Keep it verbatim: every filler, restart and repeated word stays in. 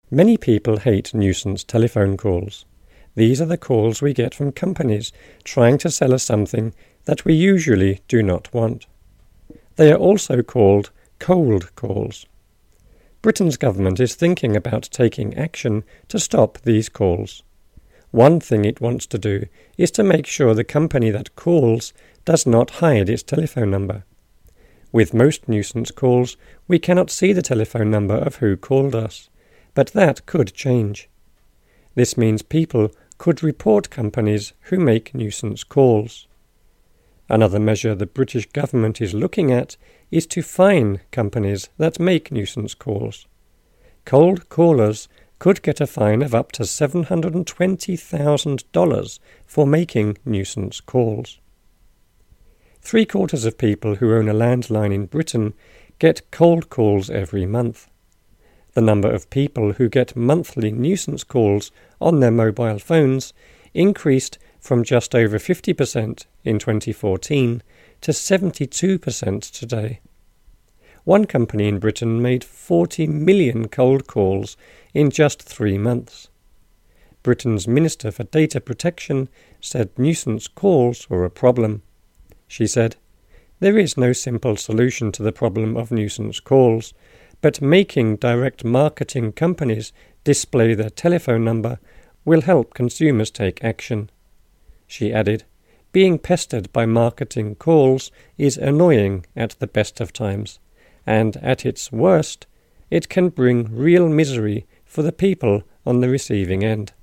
Many people hate nuisance telephone calls. These are the calls we get from companies trying to sell us something that we usually do not want. They are also called cold calls. Britain's government is thinking about taking action to stop these calls. One thing it wants to do is to make sure the company that calls does not hide its telephone number. With most nuisance calls, we cannot see the telephone number of who called us, but that could change. This means people could report companies who make nuisance calls. Another measure the British government is looking at is to fine companies that make nuisance calls. Cold callers could get a fine of up to seven hundred twenty thousand dollars for making nuisance calls. Three quarters of people who own a landline in Britain get cold calls every month. The number of people who get monthly nuisance calls on their mobile phones increased from just over fifty percent in twenty fourteen to seventy-two percent today. One company in Britain made forty million cold calls in just three months. Britain's Minister for Data Protection said nuisance calls were a problem. She said, "There is no simple solution to the problem of nuisance calls, but making direct marketing companies display their telephone number will help consumers take action." She added, "Being pestered by marketing calls is annoying at the best of times, and at its worst, it can bring real misery for the people on the receiving end."